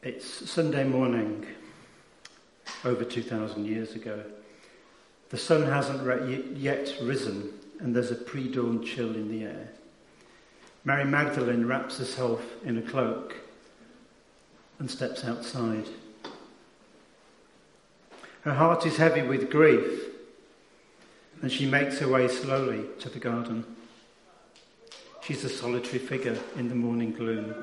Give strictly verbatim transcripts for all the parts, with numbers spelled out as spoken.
It's Sunday morning, over two thousand years ago. The sun hasn't re- yet risen, and there's a pre-dawn chill in the air. Mary Magdalene wraps herself in a cloak and steps outside. Her heart is heavy with grief, and she makes her way slowly to the garden. She's a solitary figure in the morning gloom.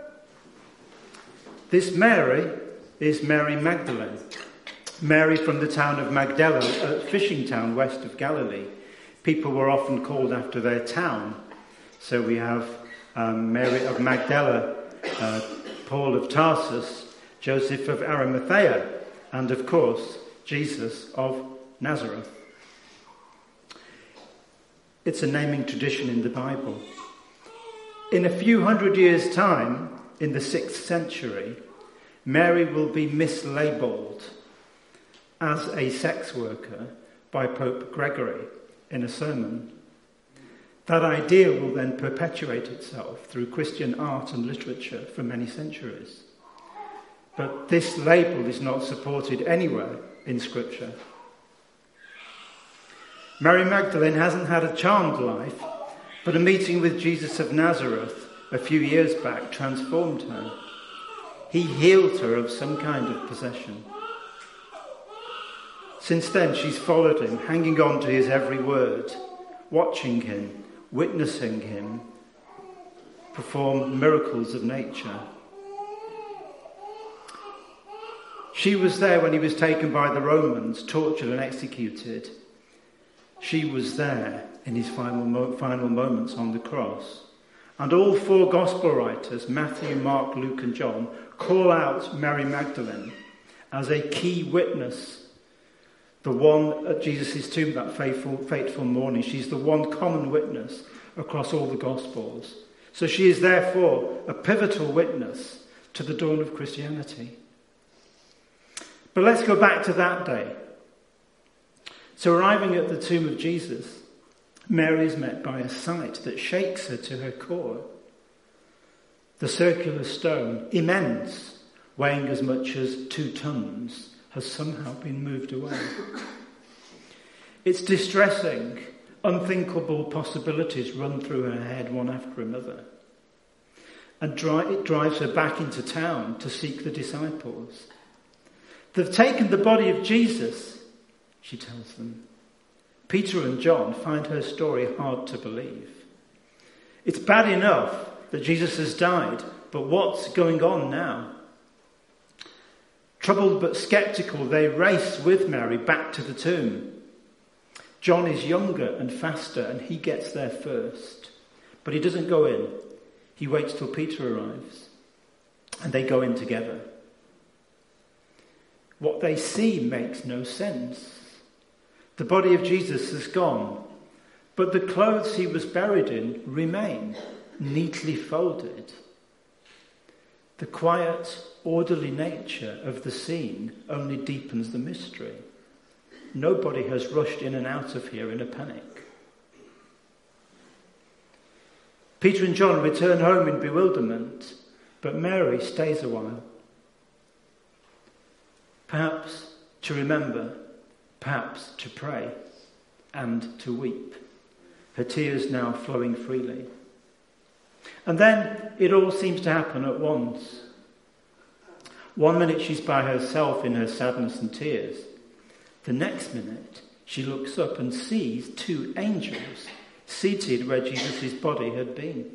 This Mary is Mary Magdalene. Mary from the town of Magdala, a fishing town west of Galilee. People were often called after their town. So we have um, Mary of Magdala, uh, Paul of Tarsus, Joseph of Arimathea, and of course, Jesus of Nazareth. It's a naming tradition in the Bible. In a few hundred years' time, in the sixth century, Mary will be mislabeled as a sex worker by Pope Gregory in a sermon. That idea will then perpetuate itself through Christian art and literature for many centuries. But this label is not supported anywhere in Scripture. Mary Magdalene hasn't had a charmed life, but a meeting with Jesus of Nazareth a few years back transformed her. He healed her of some kind of possession. Since then, she's followed him, hanging on to his every word, watching him, witnessing him perform miracles of nature. She was there when he was taken by the Romans, tortured and executed. She was there in his final, mo- final moments on the cross. And all four gospel writers, Matthew, Mark, Luke and John, call out Mary Magdalene as a key witness. The one at Jesus' tomb that fateful, fateful morning. She's the one common witness across all the Gospels. So she is therefore a pivotal witness to the dawn of Christianity. But let's go back to that day. So arriving at the tomb of Jesus, Mary is met by a sight that shakes her to her core. The circular stone, immense, weighing as much as two tons, has somehow been moved away. It's distressing. Unthinkable possibilities run through her head one after another. And dri- it drives her back into town to seek the disciples. They've taken the body of Jesus, she tells them. Peter and John find her story hard to believe. It's bad enough that Jesus has died, but what's going on now? Troubled but sceptical, they race with Mary back to the tomb. John is younger and faster, and he gets there first. But he doesn't go in. He waits till Peter arrives, and they go in together. What they see makes no sense. The body of Jesus is gone, but the clothes he was buried in remain, neatly folded. The quiet, orderly nature of the scene only deepens the mystery. Nobody has rushed in and out of here in a panic. Peter and John return home in bewilderment, but Mary stays a while. Perhaps to remember, perhaps to pray, and to weep, her tears now flowing freely. And then it all seems to happen at once. One minute she's by herself in her sadness and tears. The next minute she looks up and sees two angels seated where Jesus' body had been.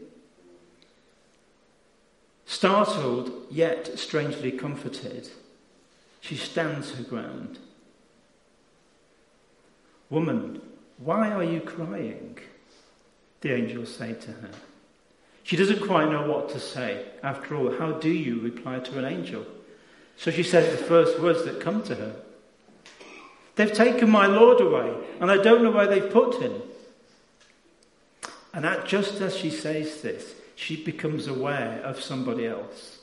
Startled yet strangely comforted, she stands her ground. "Woman, why are you crying?" the angels say to her. She doesn't quite know what to say. After all, how do you reply to an angel? So she says the first words that come to her. "They've taken my Lord away, and I don't know where they've put him." And at, just as she says this, she becomes aware of somebody else.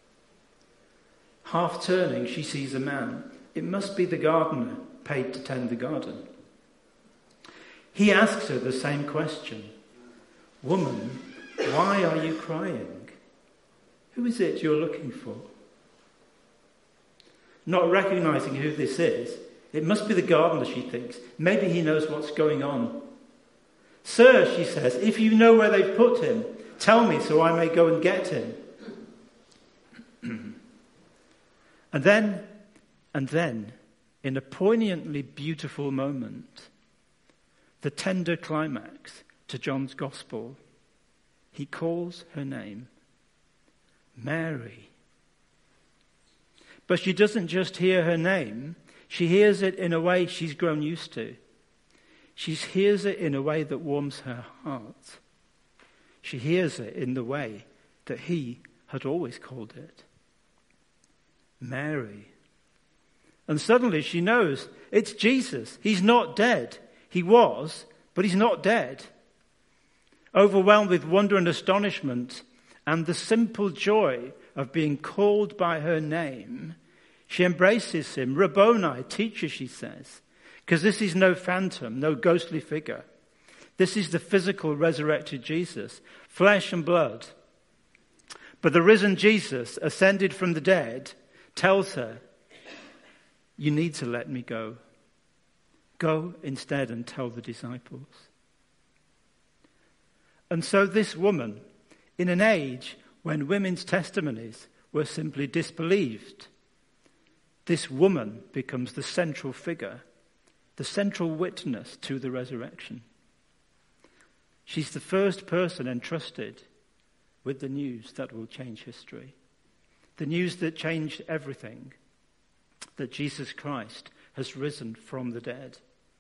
Half turning, she sees a man. It must be the gardener paid to tend the garden. He asks her the same question. "Woman, why are you crying? Who is it you're looking for?" not recognizing who this is. It must be the gardener, she thinks. Maybe he knows what's going on. Sir, she says, if you know where they've put him, tell me so I may go and get him. And then, and then, in a poignantly beautiful moment, the tender climax to John's Gospel, he calls her name, Mary. But she doesn't just hear her name, she hears it in a way she's grown used to. She hears it in a way that warms her heart. She hears it in the way that he had always called it. Mary. And suddenly she knows it's Jesus. He's not dead. He was, but he's not dead. Overwhelmed with wonder and astonishment and the simple joy of being called by her name, she embraces him. Rabboni, teacher, she says, because this is no phantom, no ghostly figure. This is the physical resurrected Jesus, flesh and blood. But the risen Jesus, ascended from the dead, tells her, you need to let me go. Go instead and tell the disciples. And so this woman, in an age when women's testimonies were simply disbelieved, this woman becomes the central figure, the central witness to the resurrection. She's the first person entrusted with the news that will change history. The news that changed everything, that Jesus Christ has risen from the dead.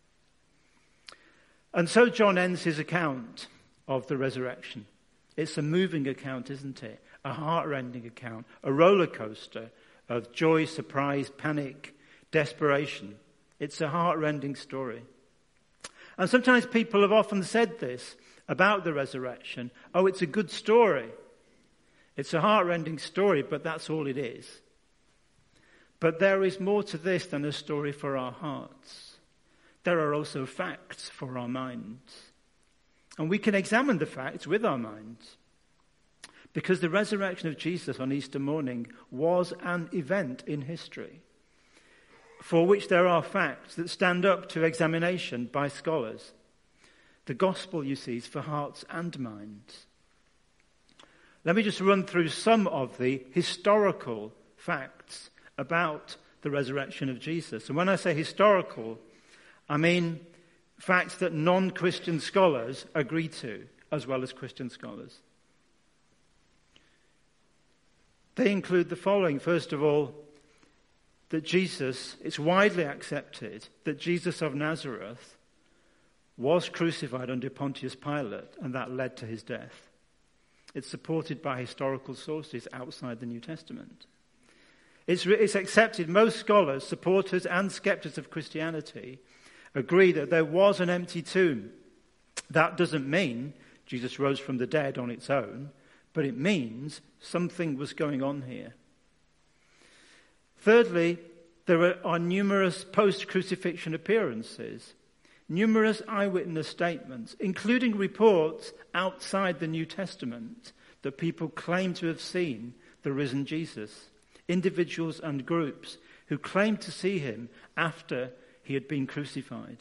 And so John ends his account of the resurrection. It's a moving account, isn't it? A heart-rending account, a roller coaster of joy, surprise, panic, desperation. It's a heart-rending story. And sometimes people have often said this about the resurrection. Oh, it's a good story. It's a heart-rending story, but that's all it is. But there is more to this than a story for our hearts. There are also facts for our minds. And we can examine the facts with our minds. Because the resurrection of Jesus on Easter morning was an event in history for which there are facts that stand up to examination by scholars. The gospel, you see, is for hearts and minds. Let me just run through some of the historical facts about the resurrection of Jesus. And when I say historical, I mean facts that non-Christian scholars agree to, as well as Christian scholars. They include the following. First of all, that Jesus, it's widely accepted that Jesus of Nazareth was crucified under Pontius Pilate, and that led to his death. It's supported by historical sources outside the New Testament. It's, it's accepted, most scholars, supporters and skeptics of Christianity agree that there was an empty tomb. That doesn't mean Jesus rose from the dead on its own, but it means something was going on here. Thirdly, there are, are numerous post-crucifixion appearances, numerous eyewitness statements, including reports outside the New Testament that people claim to have seen the risen Jesus, individuals and groups who claimed to see him after he had been crucified.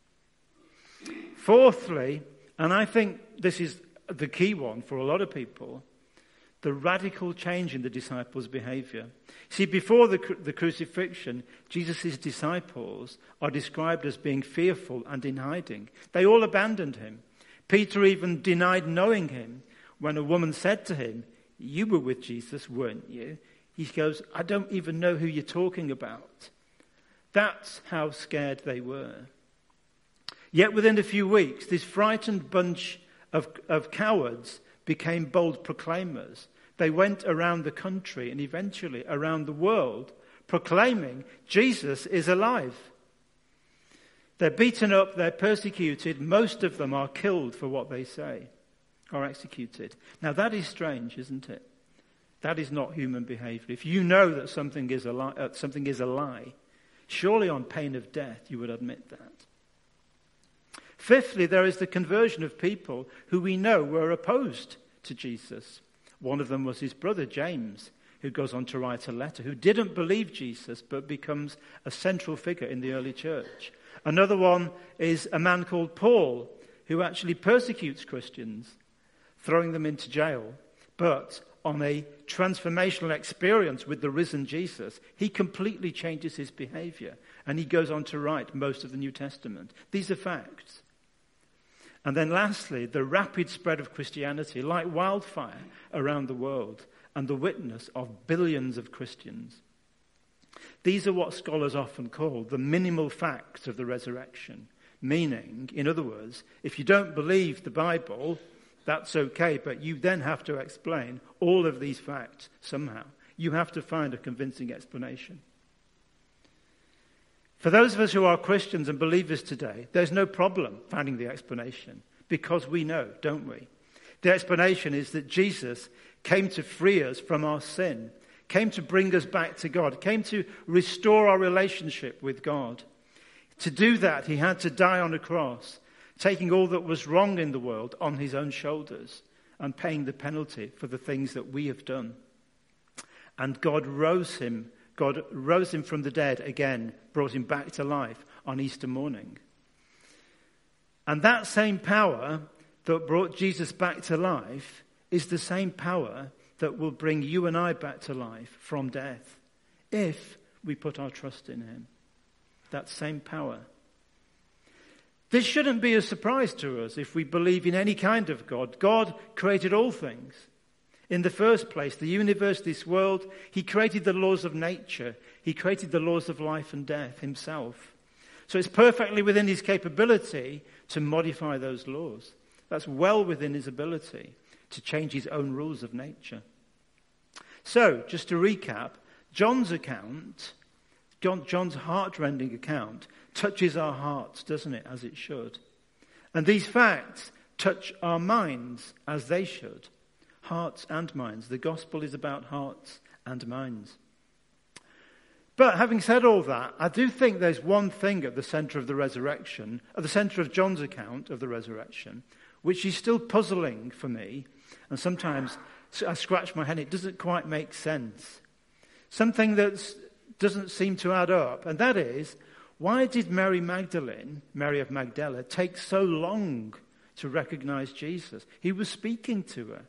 Fourthly, and I think this is the key one for a lot of people, the radical change in the disciples' behavior. See, before the, the crucifixion, Jesus' disciples are described as being fearful and in hiding. They all abandoned him. Peter even denied knowing him when a woman said to him, "You were with Jesus, weren't you?" He goes, "I don't even know who you're talking about." That's how scared they were. Yet within a few weeks, this frightened bunch of, of cowards became bold proclaimers. They went around the country and eventually around the world proclaiming Jesus is alive. They're beaten up, they're persecuted, most of them are killed for what they say, or executed. Now that is strange, isn't it? That is not human behavior. If you know that something is a lie, uh, something is a lie, surely on pain of death you would admit that. Fifthly, there is the conversion of people who we know were opposed to Jesus. One of them was his brother James, who goes on to write a letter, who didn't believe Jesus but becomes a central figure in the early church. Another one is a man called Paul, who actually persecutes Christians, throwing them into jail. But on a transformational experience with the risen Jesus, he completely changes his behavior, and he goes on to write most of the New Testament. These are facts. And then lastly, the rapid spread of Christianity, like wildfire around the world, and the witness of billions of Christians. These are what scholars often call the minimal facts of the resurrection. Meaning, in other words, if you don't believe the Bible, that's okay, but you then have to explain all of these facts somehow. You have to find a convincing explanation. For those of us who are Christians and believers today, there's no problem finding the explanation, because we know, don't we? The explanation is that Jesus came to free us from our sin, came to bring us back to God, came to restore our relationship with God. To do that, he had to die on a cross, taking all that was wrong in the world on his own shoulders and paying the penalty for the things that we have done. And God rose him, God rose him from the dead again, brought him back to life on Easter morning. And that same power that brought Jesus back to life is the same power that will bring you and I back to life from death, if we put our trust in him. That same power. This shouldn't be a surprise to us if we believe in any kind of God. God created all things. In the first place, the universe, this world, he created the laws of nature. He created the laws of life and death himself. So it's perfectly within his capability to modify those laws. That's well within his ability to change his own rules of nature. So, just to recap, John's account, John, John's heart-rending account, touches our hearts, doesn't it, as it should. And these facts touch our minds as they should. Hearts and minds. The gospel is about hearts and minds. But having said all that, I do think there's one thing at the centre of the resurrection, at the centre of John's account of the resurrection, which is still puzzling for me. And sometimes I scratch my head, it doesn't quite make sense. Something that doesn't seem to add up. And that is, why did Mary Magdalene, Mary of Magdala, take so long to recognize Jesus? He was speaking to her.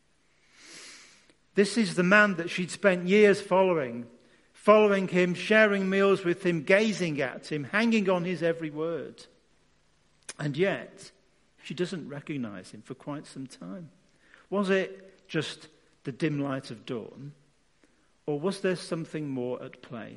This is the man that she'd spent years following, following him, sharing meals with him, gazing at him, hanging on his every word. And yet, she doesn't recognize him for quite some time. Was it just the dim light of dawn? Or was there something more at play?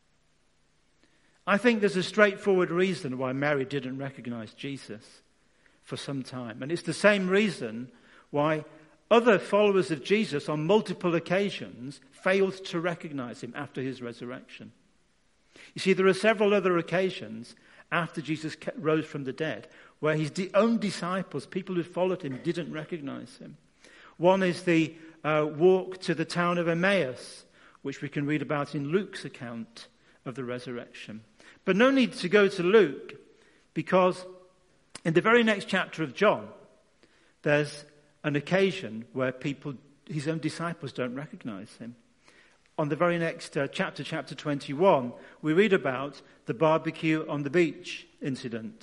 I think there's a straightforward reason why Mary didn't recognize Jesus for some time. And it's the same reason why other followers of Jesus on multiple occasions failed to recognize him after his resurrection. You see, there are several other occasions after Jesus rose from the dead where his own disciples, people who followed him, didn't recognize him. One is the uh, walk to the town of Emmaus, which we can read about in Luke's account of the resurrection. But no need to go to Luke, because in the very next chapter of John, there's an occasion where people, his own disciples, don't recognize him. On the very next uh, chapter, chapter twenty-one, we read about the barbecue on the beach incident.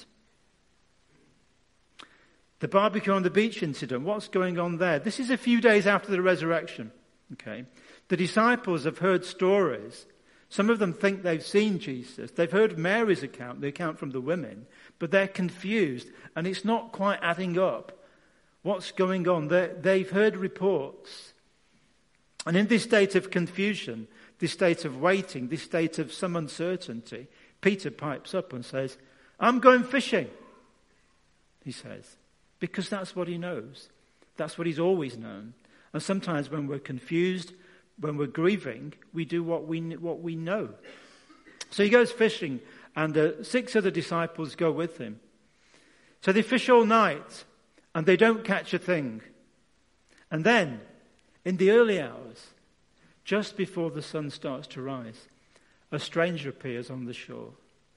The barbecue on the beach incident, what's going on there? This is a few days after the resurrection. Okay, the disciples have heard stories. Some of them think they've seen Jesus. They've heard Mary's account, the account from the women, but they're confused, and it's not quite adding up. What's going on? They're, they've heard reports. And in this state of confusion, this state of waiting, this state of some uncertainty, Peter pipes up and says, "I'm going fishing," he says, because that's what he knows. That's what he's always known. And sometimes when we're confused, when we're grieving, we do what we what we know. So he goes fishing, and uh, six other disciples go with him. So they fish all night, and they don't catch a thing. And then, in the early hours, just before the sun starts to rise, a stranger appears on the shore.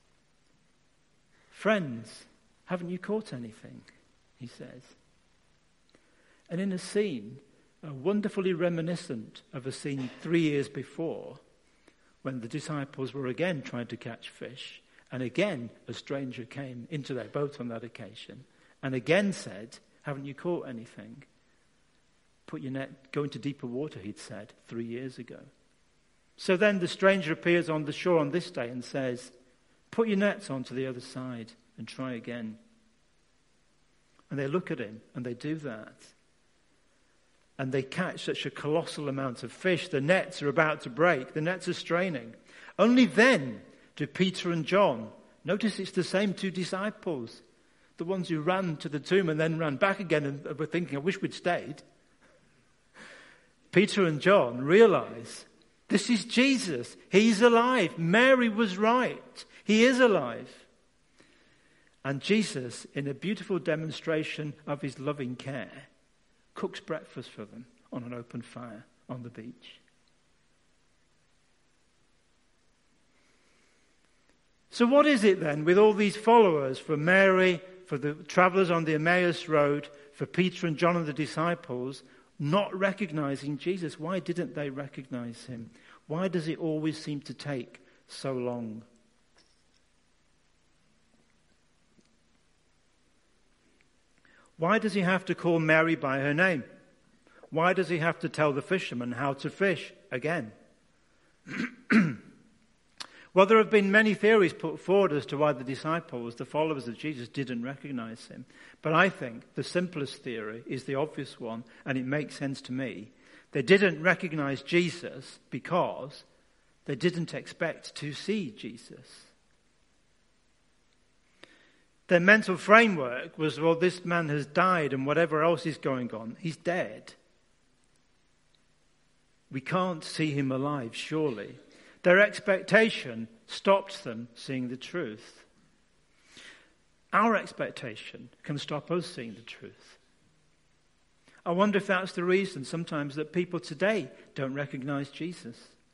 "Friends, haven't you caught anything?" he says. And in a scene uh, wonderfully reminiscent of a scene three years before when the disciples were again trying to catch fish. And again, a stranger came into their boat on that occasion and again said, haven't you caught anything? Put your net, go into deeper water, he'd said three years ago. So then the stranger appears on the shore on this day and says, put your nets onto the other side and try again. And they look at him and they do that. And they catch such a colossal amount of fish. The nets are about to break. The nets are straining. Only then do Peter and John, notice it's the same two disciples, the ones who ran to the tomb and then ran back again and were thinking, I wish we'd stayed. Peter and John realize this is Jesus. He's alive. Mary was right. He is alive. And Jesus, in a beautiful demonstration of his loving care, cooks breakfast for them on an open fire on the beach. So what is it then with all these followers, for Mary, for the travelers on the Emmaus Road, for Peter and John and the disciples, not recognizing Jesus? Why didn't they recognize him? Why does it always seem to take so long? Why does he have to call Mary by her name? Why does he have to tell the fishermen how to fish again? Well, there have been many theories put forward as to why the disciples, the followers of Jesus, didn't recognize him. But I think the simplest theory is the obvious one, and it makes sense to me. They didn't recognize Jesus because they didn't expect to see Jesus. Their mental framework was, well, this man has died and whatever else is going on, he's dead. We can't see him alive, surely. Their expectation stopped them seeing the truth. Our expectation can stop us seeing the truth. I wonder if that's the reason sometimes that people today don't recognize Jesus.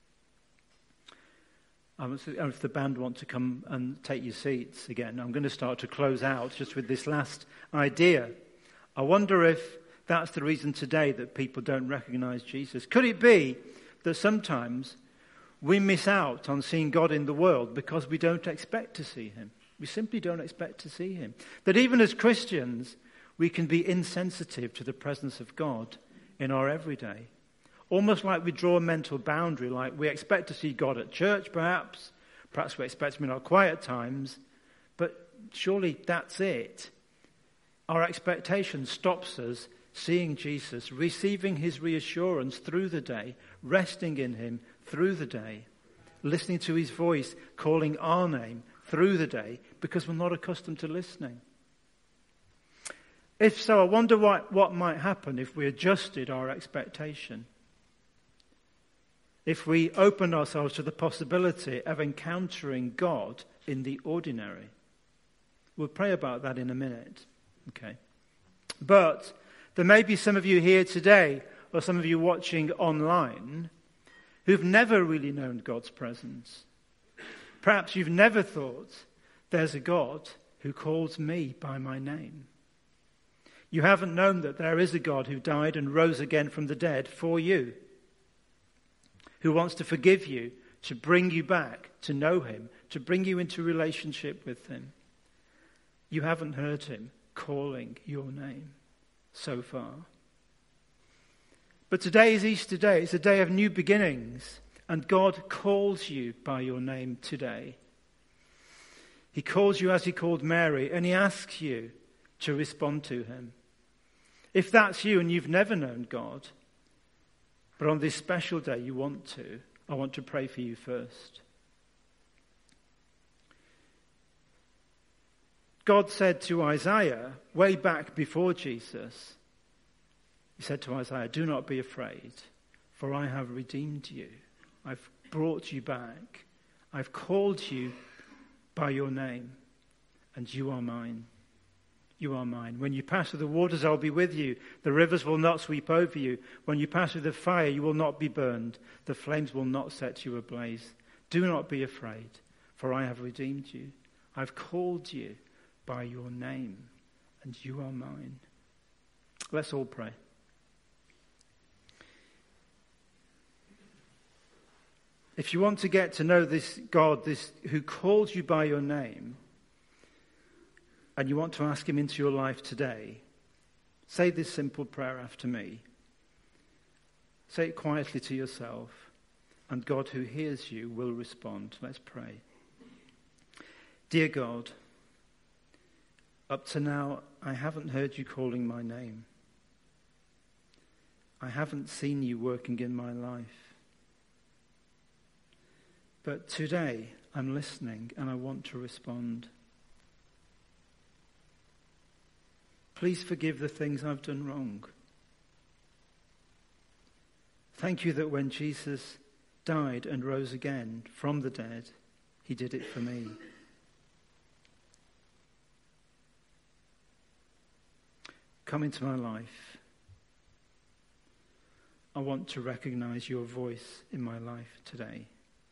Um, if the band want to come and take your seats again, I'm going to start to close out just with this last idea. I wonder if that's the reason today that people don't recognize Jesus. Could it be that sometimes we miss out on seeing God in the world because we don't expect to see him? We simply don't expect to see him. That even as Christians, we can be insensitive to the presence of God in our everyday. Almost like we draw a mental boundary, like we expect to see God at church perhaps, perhaps we expect him in our quiet times, but surely that's it. Our expectation stops us seeing Jesus, receiving his reassurance through the day, resting in him through the day, listening to his voice, calling our name through the day, because we're not accustomed to listening. If so, I wonder what, what might happen if we adjusted our expectation. If we opened ourselves to the possibility of encountering God in the ordinary. We'll pray about that in a minute. Okay. But there may be some of you here today, or some of you watching online, who've never really known God's presence. Perhaps you've never thought, there's a God who calls me by my name. You haven't known that there is a God who died and rose again from the dead for you, who wants to forgive you, to bring you back, to know him, to bring you into relationship with him. You haven't heard him calling your name so far. But today is Easter Day. It's a day of new beginnings, and God calls you by your name today. He calls you as he called Mary, and he asks you to respond to him. If that's you and you've never known God, but on this special day you want to, I want to pray for you first. God said to Isaiah, way back before Jesus, he said to Isaiah, do not be afraid, for I have redeemed you. I've brought you back. I've called you by your name, and you are mine. You are mine. When you pass through the waters, I'll be with you. The rivers will not sweep over you. When you pass through the fire, you will not be burned. The flames will not set you ablaze. Do not be afraid, for I have redeemed you. I've called you by your name, and you are mine. Let's all pray. If you want to get to know this God, this who calls you by your name, and you want to ask him into your life today, say this simple prayer after me. Say it quietly to yourself, and God who hears you will respond. Let's pray. Dear God, up to now, I haven't heard you calling my name. I haven't seen you working in my life. But today, I'm listening and I want to respond. Please forgive the things I've done wrong. Thank you that when Jesus died and rose again from the dead, he did it for me. Come into my life. I want to recognize your voice in my life today.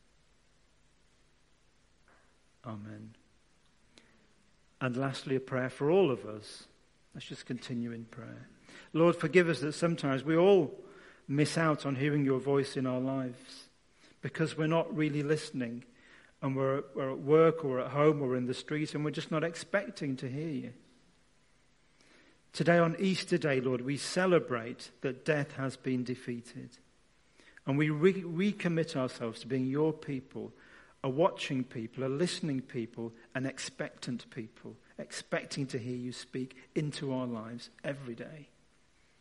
Amen. And lastly, a prayer for all of us. Let's just continue in prayer. Lord, forgive us that sometimes we all miss out on hearing your voice in our lives because we're not really listening, and we're, we're at work or at home or in the street and we're just not expecting to hear you. Today on Easter Day, Lord, we celebrate that death has been defeated. And we re- recommit ourselves to being your people, a watching people, a listening people, an expectant people, expecting to hear you speak into our lives every day.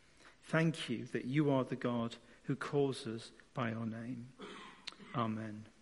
Thank you that you are the God who calls us by our name. Amen.